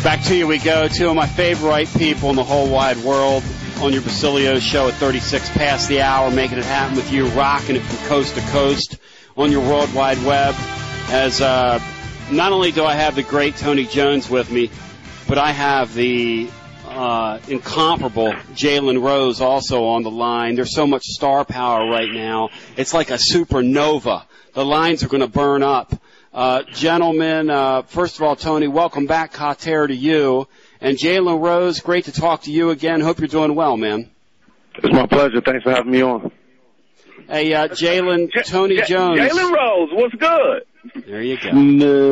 Back to you we go. Two of my favorite people in the whole wide world on your Basilio show at 36 past the hour, making it happen with you, rocking it from coast to coast on your World Wide Web. As not only do I have the great Tony Jones with me, but I have the incomparable Jalen Rose also on the line. There's so much star power right now. It's like a supernova. The lines are going to burn up. Gentlemen, first of all, Tony, welcome back, Kater, to you. And Jalen Rose, great to talk to you again. Hope you're doing well, man. It's my pleasure. Thanks for having me on. Hey, Jalen, Tony Jones. Jalen Rose, what's good? There you go.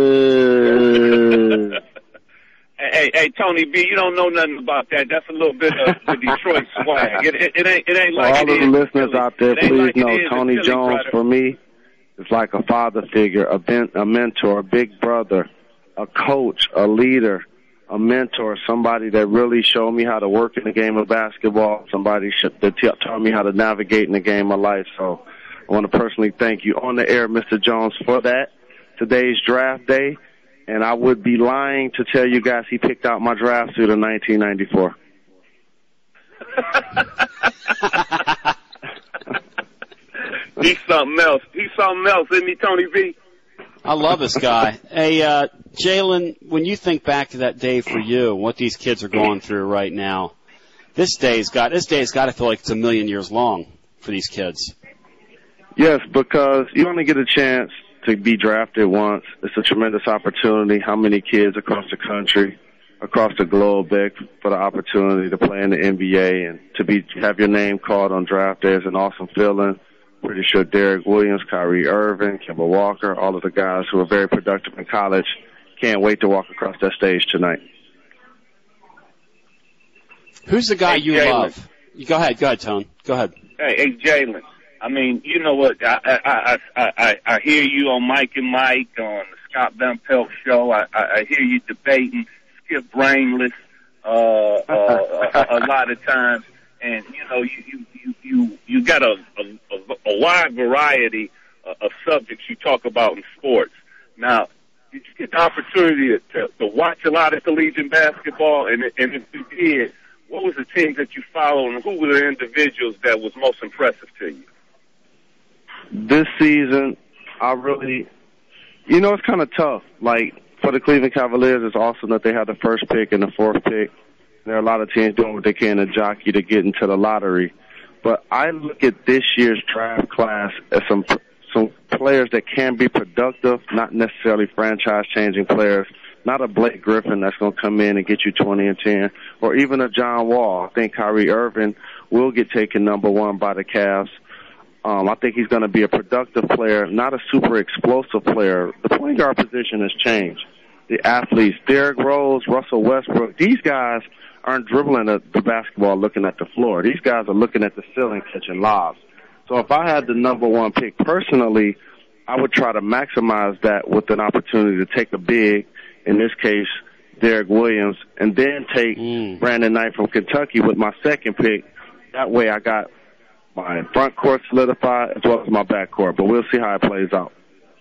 No. Hey, Tony B, you don't know nothing about that. That's a little bit of the Detroit swag. It ain't like all it of is the listeners out there, please like know Tony Jones brother. for me is like a father figure, a mentor, a big brother, a coach, a leader, a mentor, somebody that really showed me how to work in the game of basketball, somebody that taught me how to navigate in the game of life. So I want to personally thank you on the air, Mr. Jones, for that. Today's draft day, and I would be lying to tell you guys he picked out my draft suit in 1994. He's something else. Isn't he, Tony B? I love this guy. Hey, Jalen, when you think back to that day for you, what these kids are going through right now, this day's got to feel like it's a million years long for these kids. Yes, because you only get a chance to be drafted once. It's a tremendous opportunity. How many kids across the country, across the globe, beg for the opportunity to play in the NBA and to have your name called on draft day is an awesome feeling. Pretty sure Derek Williams, Kyrie Irving, Kemba Walker, all of the guys who are very productive in college can't wait to walk across that stage tonight. Who's the guy you Jalen. love? Go ahead, Tone. Go ahead. Hey, Jalen. I mean, you know what? I hear you on Mike and Mike on the Scott Van Pelt show. I hear you debating Skip Brainless a lot of times, and you know you got a wide variety of subjects you talk about in sports. Now, did you get the opportunity to watch a lot of collegiate basketball? And if you did, what was the teams that you followed, and who were the individuals that was most impressive to you? This season, it's kind of tough. Like, for the Cleveland Cavaliers, it's awesome that they have the first pick and the fourth pick. There are a lot of teams doing what they can to jockey to get into the lottery. But I look at this year's draft class as some players that can be productive, not necessarily franchise-changing players. Not a Blake Griffin that's going to come in and get you 20 and 10, or even a John Wall. I think Kyrie Irving will get taken number one by the Cavs. I think he's going to be a productive player, not a super explosive player. The point guard position has changed. The athletes, Derrick Rose, Russell Westbrook, these guys aren't dribbling the basketball looking at the floor. These guys are looking at the ceiling catching lobs. So if I had the number one pick personally, I would try to maximize that with an opportunity to take a big, in this case, Derek Williams, and then take Brandon Knight from Kentucky with my second pick. That way I got my front court solidified as well as my back court, but we'll see how it plays out.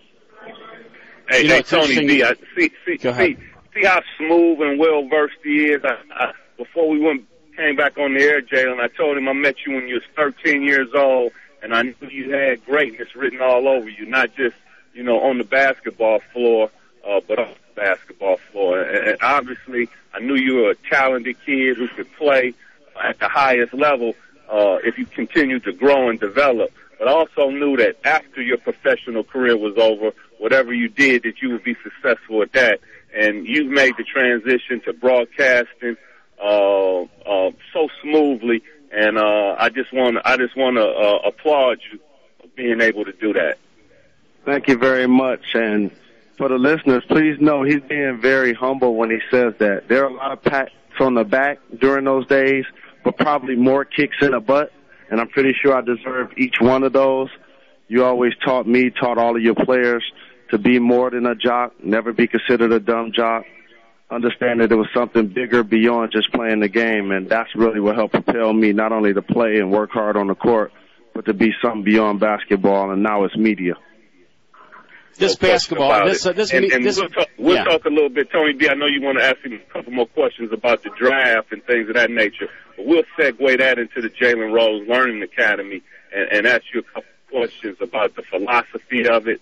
Hey, Tony B, see how smooth and well-versed he is? Before we came back on the air, Jalen, I told him I met you when you was 13 years old, and I knew you had greatness written all over you, not just, on the basketball floor, but off the basketball floor. And obviously, I knew you were a talented kid who could play at the highest level if you continued to grow and develop. But I also knew that after your professional career was over, whatever you did, that you would be successful at that. And you've made the transition to broadcasting so smoothly. And I just want to applaud you for being able to do that. Thank you very much. And for the listeners, please know he's being very humble when he says that. There are a lot of pats on the back during those days, but probably more kicks in the butt. And I'm pretty sure I deserve each one of those. You always taught all of your players to be more than a jock, never be considered a dumb jock. Understand that there was something bigger beyond just playing the game, and that's really what helped propel me not only to play and work hard on the court, but to be something beyond basketball, and now it's media. This basketball, we'll talk a little bit, Tony B. I know you want to ask him a couple more questions about the draft and things of that nature, but we'll segue that into the Jalen Rose Learning Academy and ask you a couple questions about the philosophy of it,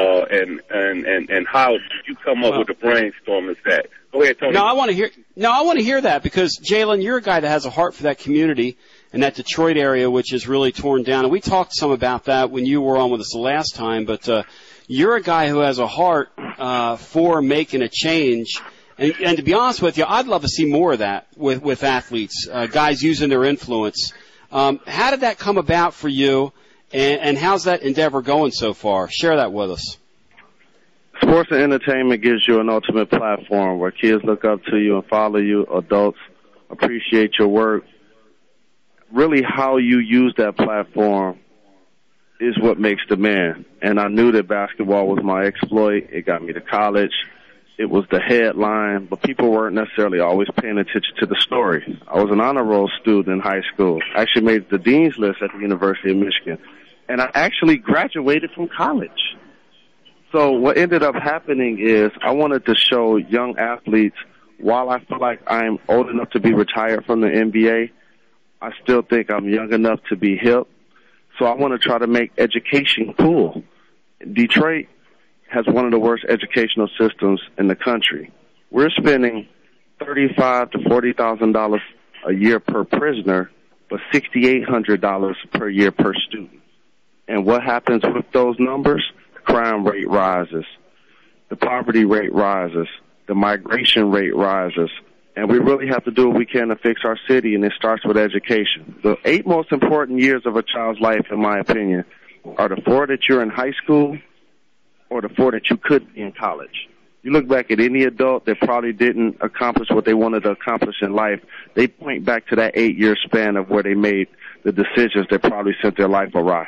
and how did you come up with a brainstorm as that? Go ahead, Tony. No, I want to hear that, because Jalen, you're a guy that has a heart for that community and that Detroit area, which is really torn down. And we talked some about that when you were on with us the last time, but you're a guy who has a heart for making a change. And to be honest with you, I'd love to see more of that with athletes, guys using their influence. How did that come about for you, and how's that endeavor going so far? Share that with us. Sports and entertainment gives you an ultimate platform where kids look up to you and follow you. Adults appreciate your work. Really, how you use that platform is what makes the man. And I knew that basketball was my exploit. It got me to college. It was the headline, but people weren't necessarily always paying attention to the story. I was an honor roll student in high school. I actually made the dean's list at the University of Michigan. And I actually graduated from college. So what ended up happening is I wanted to show young athletes, while I feel like I'm old enough to be retired from the NBA, I still think I'm young enough to be hip. So I want to try to make education cool. Detroit has one of the worst educational systems in the country. We're spending $35,000 to $40,000 a year per prisoner, but $6,800 per year per student. And what happens with those numbers? The crime rate rises, the poverty rate rises, the migration rate rises, and we really have to do what we can to fix our city, and it starts with education. The 8 most important years of a child's life, in my opinion, are the 4 that you're in high school or the 4 that you could be in college. You look back at any adult that probably didn't accomplish what they wanted to accomplish in life, they point back to that 8-year span of where they made the decisions that probably sent their life awry.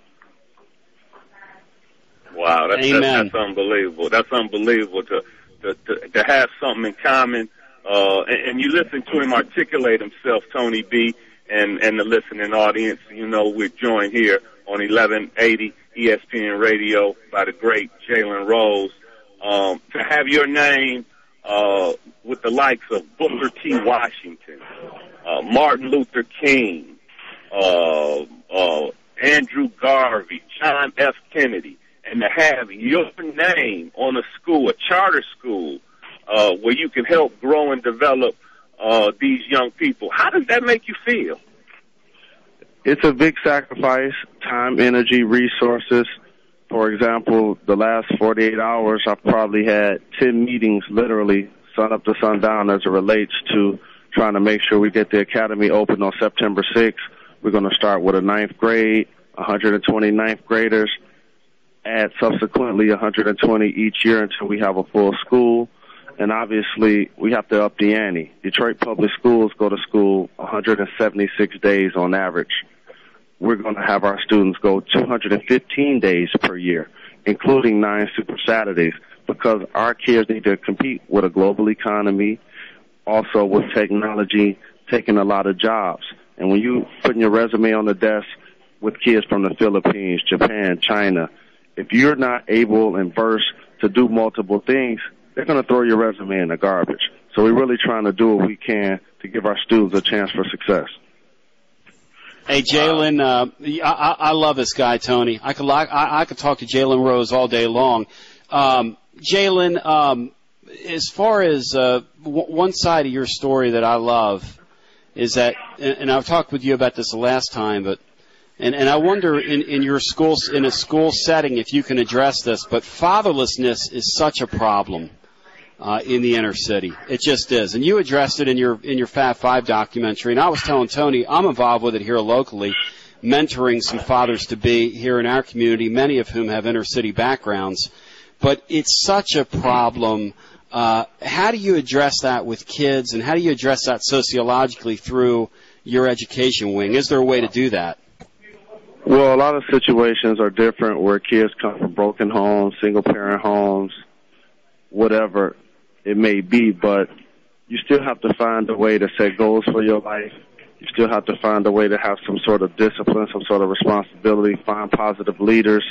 Wow, that's unbelievable. That's unbelievable to have something in common. And you listen to him articulate himself, Tony B., and the listening audience. You know, we're joined here on 1180 ESPN Radio by the great Jalen Rose. To have your name with the likes of Booker T. Washington, Martin Luther King, Andrew Garvey, John F. Kennedy, and to have your name on a school, a charter school, where you can help grow and develop these young people. How does that make you feel? It's a big sacrifice, time, energy, resources. For example, the last 48 hours, I've probably had 10 meetings, literally, sun up to sundown, as it relates to trying to make sure we get the academy open on September 6th. We're going to start with a 9th grade, 120 9th graders, add subsequently 120 each year until we have a full school. And obviously, we have to up the ante. Detroit Public Schools go to school 176 days on average. We're going to have our students go 215 days per year, including 9 Super Saturdays, because our kids need to compete with a global economy, also with technology taking a lot of jobs. And when you put your resume on the desk with kids from the Philippines, Japan, China, if you're not able and versed to do multiple things, they're going to throw your resume in the garbage. So we're really trying to do what we can to give our students a chance for success. Hey, Jalen, I love this guy, Tony. I could talk to Jalen Rose all day long. Jalen, as far as one side of your story that I love is that, and I've talked with you about this the last time, but and I wonder in your schools, in a school setting, if you can address this, but fatherlessness is such a problem in the inner city. It just is. And you addressed it in your Fab 5 documentary. And I was telling Tony, I'm involved with it here locally, mentoring some fathers-to-be here in our community, many of whom have inner city backgrounds. But it's such a problem. How do you address that with kids, and how do you address that sociologically through your education wing? Is there a way to do that? Well, a lot of situations are different where kids come from broken homes, single-parent homes, whatever it may be, but you still have to find a way to set goals for your life. You still have to find a way to have some sort of discipline, some sort of responsibility, find positive leaders,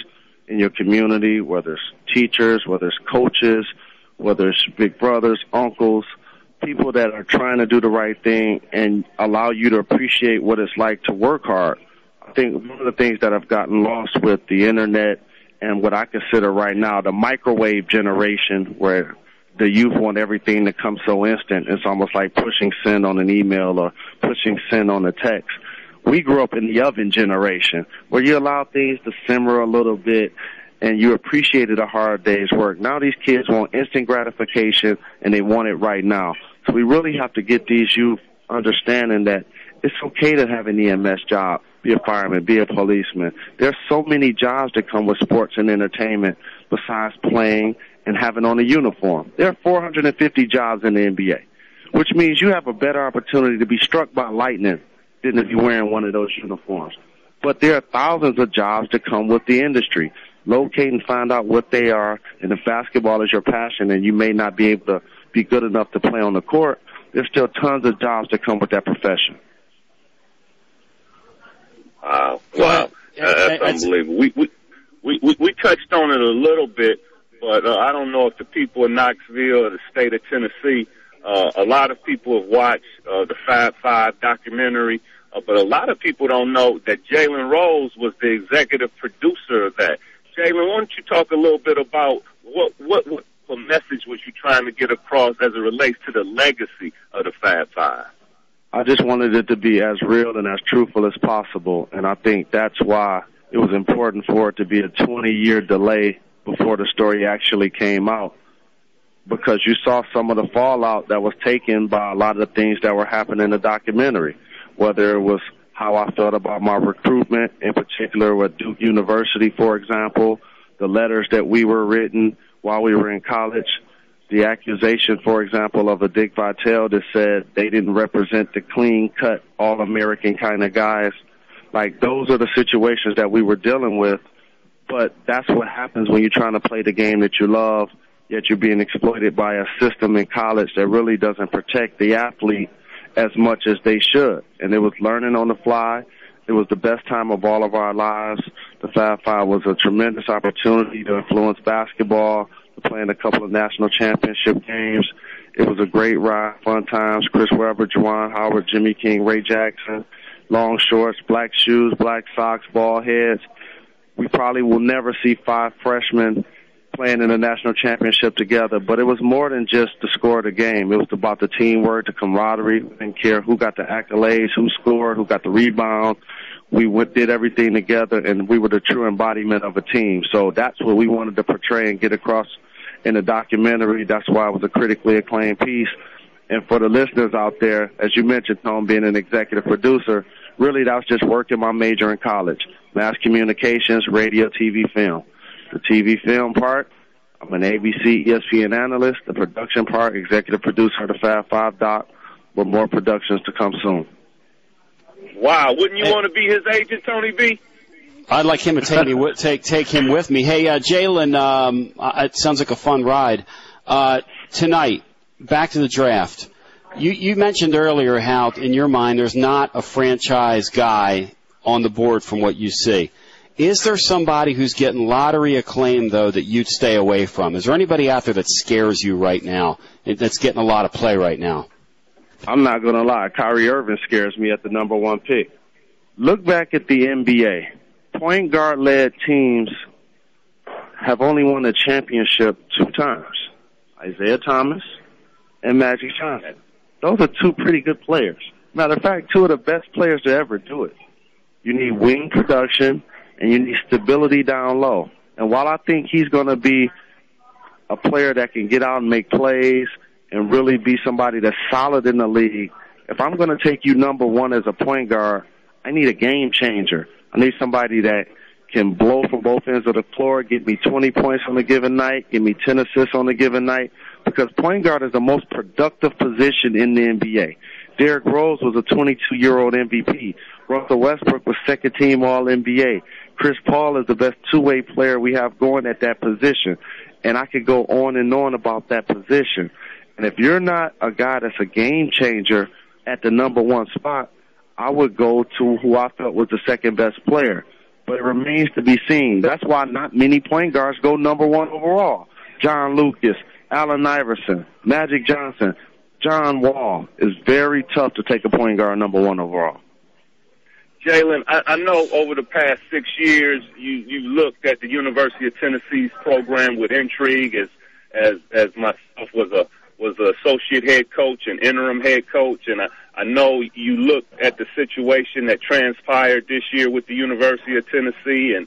in your community, whether it's teachers, whether it's coaches, whether it's big brothers, uncles, people that are trying to do the right thing and allow you to appreciate what it's like to work hard. I think one of the things that I've gotten lost with the internet and what I consider right now the microwave generation, where the youth want everything to come so instant, it's almost like pushing send on an email or pushing send on a text. We grew up in the oven generation, where you allow things to simmer a little bit and you appreciated a hard day's work. Now these kids want instant gratification, and they want it right now. So we really have to get these youth understanding that it's okay to have an EMS job, be a fireman, be a policeman. There's so many jobs that come with sports and entertainment besides playing and having on a uniform. There are 450 jobs in the NBA, which means you have a better opportunity to be struck by lightning than if you're wearing one of those uniforms. But there are thousands of jobs that come with the industry. Locate and find out what they are, and if basketball is your passion and you may not be able to be good enough to play on the court, there's still tons of jobs that come with that profession. Wow. That's unbelievable. We touched on it a little bit, but I don't know if the people in Knoxville or the state of Tennessee, a lot of people have watched the Fab Five documentary, but a lot of people don't know that Jalen Rose was the executive producer of that. Jalen, why don't you talk a little bit about what message was you trying to get across as it relates to the legacy of the Fab Five? I just wanted it to be as real and as truthful as possible, and I think that's why it was important for it to be a 20-year delay before the story actually came out, because you saw some of the fallout that was taken by a lot of the things that were happening in the documentary, whether it was how I felt about my recruitment, in particular with Duke University, for example, the letters that we were written while we were in college, the accusation, for example, of a Dick Vitale that said they didn't represent the clean-cut, all-American kind of guys. Like, those are the situations that we were dealing with, but that's what happens when you're trying to play the game that you love, yet you're being exploited by a system in college that really doesn't protect the athlete as much as they should. And it was learning on the fly. It was the best time of all of our lives. The Fab Five was a tremendous opportunity to influence basketball, to play in a couple of national championship games. It was a great ride, fun times. Chris Webber, Juwan Howard, Jimmy King, Ray Jackson, long shorts, black shoes, black socks, ball heads. We probably will never see 5 freshmen playing in a national championship together, but it was more than just the score of the game. It was about the teamwork, the camaraderie. We didn't care who got the accolades, who scored, who got the rebound. We did everything together, and we were the true embodiment of a team. So that's what we wanted to portray and get across in the documentary. That's why it was a critically acclaimed piece. And for the listeners out there, as you mentioned, Tom, being an executive producer, really that was just working my major in college, mass communications, radio, TV, film. The TV film part, I'm an ABC, ESPN analyst. The production part, executive producer of the Fab Five doc, with more productions to come soon. Wow, wouldn't you want to be his agent, Tony B? I'd like him to take him with me. Hey, Jalen, it sounds like a fun ride. Tonight, back to the draft. You mentioned earlier how, in your mind, there's not a franchise guy on the board from what you see. Is there somebody who's getting lottery acclaim, though, that you'd stay away from? Is there anybody out there that scares you right now, that's getting a lot of play right now? I'm not going to lie. Kyrie Irving scares me at the number 1 pick. Look back at the NBA. Point guard-led teams have only won a championship 2 times. Isaiah Thomas and Magic Johnson. Those are 2 pretty good players. Matter of fact, 2 of the best players to ever do it. You need wing production, and you need stability down low. And while I think he's going to be a player that can get out and make plays and really be somebody that's solid in the league, if I'm going to take you number 1 as a point guard, I need a game changer. I need somebody that can blow from both ends of the floor, get me 20 points on a given night, give me 10 assists on a given night, because point guard is the most productive position in the NBA. Derrick Rose was a 22-year-old MVP. Russell Westbrook was second-team All-NBA. Chris Paul is the best two-way player we have going at that position. And I could go on and on about that position. And if you're not a guy that's a game changer at the number 1 spot, I would go to who I felt was the second-best player. but it remains to be seen. That's why not many point guards go number one overall. John Lucas, Allen Iverson, Magic Johnson, John Wall. Is very tough to take a point guard number one overall. Jalen, I know over the past 6 years you looked at the University of Tennessee's program with intrigue as myself was an associate head coach and interim head coach, and I know you looked at the situation that transpired this year with the University of Tennessee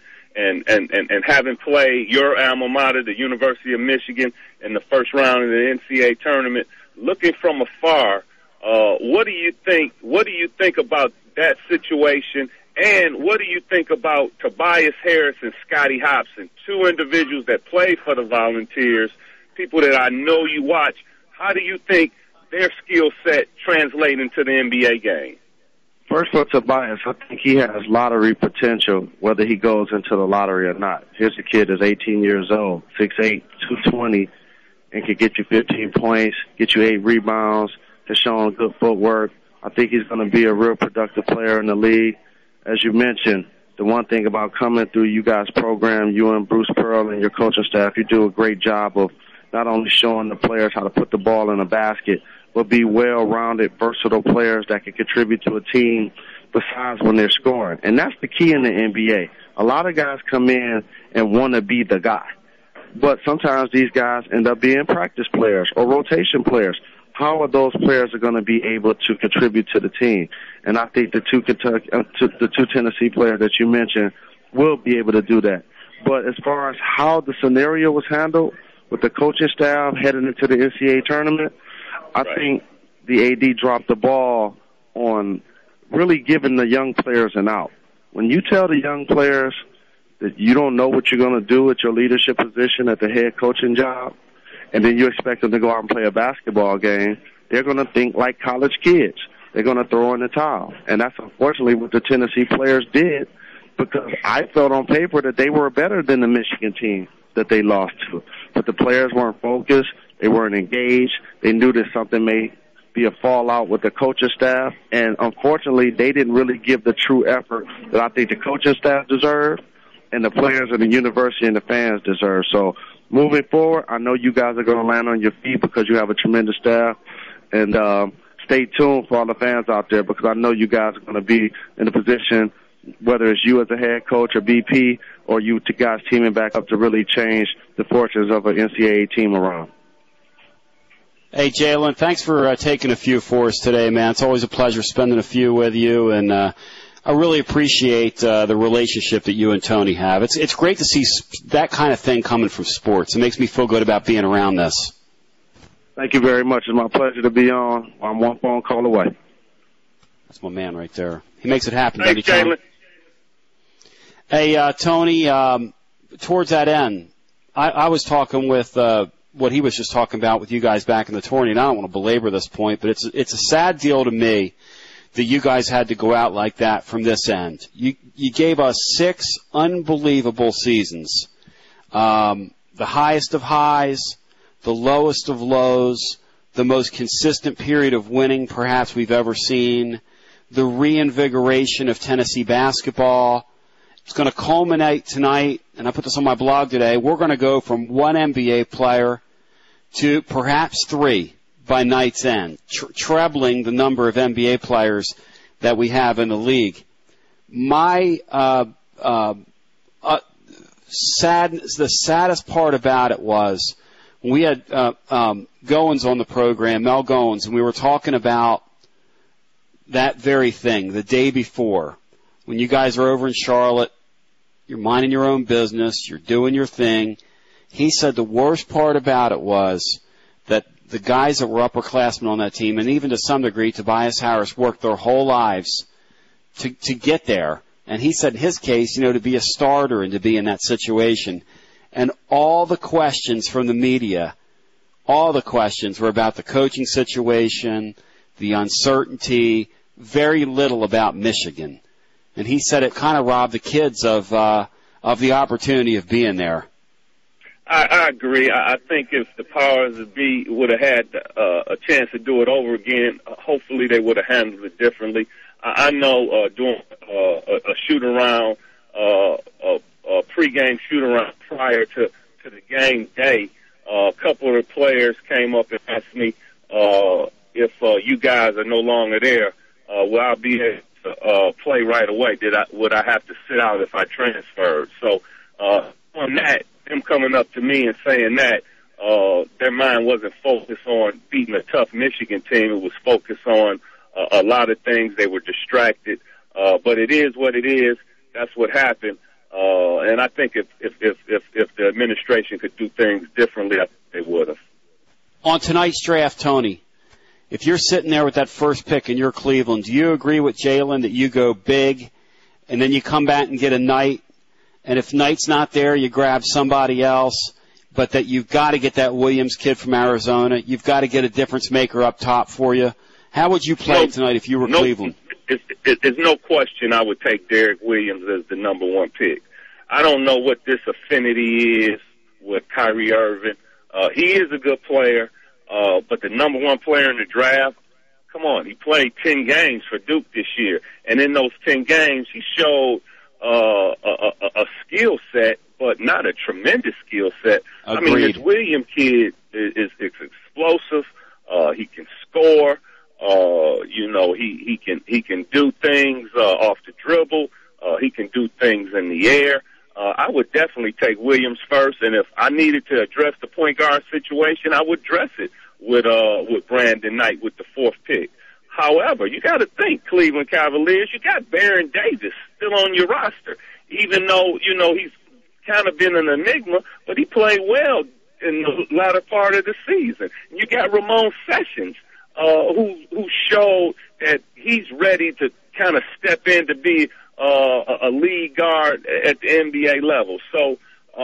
and having played your alma mater, the University of Michigan, in the first round of the NCAA tournament. Looking from afar, what do you think? What do you think about that situation? And what do you think about Tobias Harris and Scotty Hobson, two individuals that play for the Volunteers, people that I know you watch? How do you think their skill set translate into the NBA game? First for Tobias, I think he has lottery potential, whether he goes into the lottery or not. Here's a kid that's 18 years old, 6'8", 220, and can get you 15 points, get you 8 rebounds, has shown good footwork. I think he's going to be a real productive player in the league. As you mentioned, the one thing about coming through you guys' program, you and Bruce Pearl and your coaching staff, you do a great job of not only showing the players how to put the ball in a basket, but be well-rounded, versatile players that can contribute to a team besides when they're scoring. And that's the key in the NBA. A lot of guys come in and want to be the guy. But sometimes these guys end up being practice players or rotation players. How are those players going to be able to contribute to the team? And I think the two Tennessee players that you mentioned will be able to do that. But as far as how the scenario was handled with the coaching staff heading into the NCAA tournament, I think the AD dropped the ball on really giving the young players an out. When you tell the young players that you don't know what you're going to do at your leadership position at the head coaching job, and then you expect them to go out and play a basketball game, they're going to think like college kids. They're going to throw in the towel. And that's unfortunately what the Tennessee players did, because I felt on paper that they were better than the Michigan team that they lost to. But the players weren't focused. They weren't engaged. They knew that something may be a fallout with the coaching staff. And unfortunately, they didn't really give the true effort that I think the coaching staff deserved and the players of the university and the fans deserve. So moving forward, I know you guys are going to land on your feet because you have a tremendous staff. And stay tuned for all the fans out there, because I know you guys are going to be in a position, whether it's you as a head coach or BP or you two guys teaming back up to really change the fortunes of an NCAA team around. Hey, Jalen, thanks for taking a few for us today, man. It's always a pleasure spending a few with you, and I really appreciate the relationship that you and Tony have. It's great to see that kind of thing coming from sports. It makes me feel good about being around this. Thank you very much. It's my pleasure to be on. I'm one phone call away. That's my man right there. He makes it happen, Thanks, Jalen. Hey, Tony, towards that end, I was talking with what he was just talking about with you guys back in the tournament. I don't want to belabor this point, but it's a sad deal to me that you guys had to go out like that from this end. You gave us 6 unbelievable seasons, the highest of highs, the lowest of lows, the most consistent period of winning perhaps we've ever seen, the reinvigoration of Tennessee basketball. It's going to culminate tonight, and I put this on my blog today. We're going to go from 1 NBA player to perhaps 3 by night's end, trebling the number of NBA players that we have in the league. My the saddest part about it was when we had Goins on the program, Mel Goins, and we were talking about that very thing the day before. When you guys are over in Charlotte, you're minding your own business, you're doing your thing. He said the worst part about it was that the guys that were upperclassmen on that team, and even to some degree Tobias Harris, worked their whole lives to get there. And he said in his case, to be a starter and to be in that situation. And all the questions from the media, all the questions were about the coaching situation, the uncertainty, very little about Michigan. And he said it kind of robbed the kids of the opportunity of being there. I agree. I think if the powers that be would have had a chance to do it over again, hopefully they would have handled it differently. I know doing a shoot-around a pregame shoot-around prior to the game day, a couple of the players came up and asked me if you guys are no longer there, will I be able to play right away? Would I have to sit out if I transferred? So on that, them coming up to me and saying that, their mind wasn't focused on beating a tough Michigan team. It was focused on a lot of things. They were distracted. But it is what it is. That's what happened. And I think if the administration could do things differently, I think they would have. On tonight's draft, Tony, if you're sitting there with that first pick and you're Cleveland, do you agree with Jalen that you go big and then you come back and get a Knight? And if Knight's not there, you grab somebody else, but that you've got to get that Williams kid from Arizona. You've got to get a difference maker up top for you. How would you play tonight if you were Cleveland? There's no question I would take Derek Williams as the number one pick. I don't know what this affinity is with Kyrie Irving. He is a good player, but the number one player in the draft, come on, he played 10 games for Duke this year. And in those 10 games, he showed a skill set, but not a tremendous skill set. Agreed. I mean, this Williams kid is explosive. He can score. He can do things off the dribble. He can do things in the air. I would definitely take Williams first, and if I needed to address the point guard situation, I would address it with Brandon Knight with the fourth pick. However, you got to think, Cleveland Cavaliers, you got Baron Davis still on your roster, even though he's kind of been an enigma, but he played well in the latter part of the season. You got Ramon Sessions, who showed that he's ready to kind of step in to be a lead guard at the NBA level. So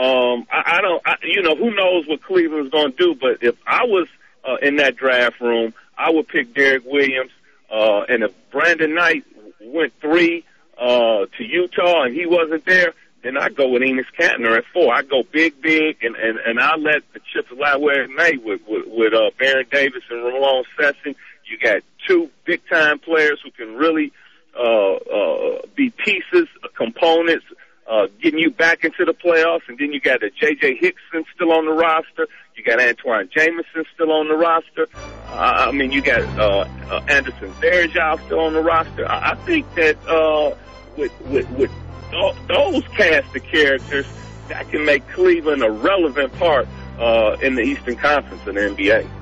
who knows what Cleveland's going to do, but if I was in that draft room, I would pick Derek Williams. And if Brandon Knight went 3 to Utah and he wasn't there, then I go with Enes Kanter at 4. I go big, and I let the chips lie where it may with Baron Davis and Ramon Sessions. You got 2 big-time players who can really be pieces, components, getting you back into the playoffs. And then you got a J.J. Hickson still on the roster. You got Antoine Jameson still on the roster. You got Anderson Varejao still on the roster. I think that with those cast of characters, that can make Cleveland a relevant part in the Eastern Conference in the NBA.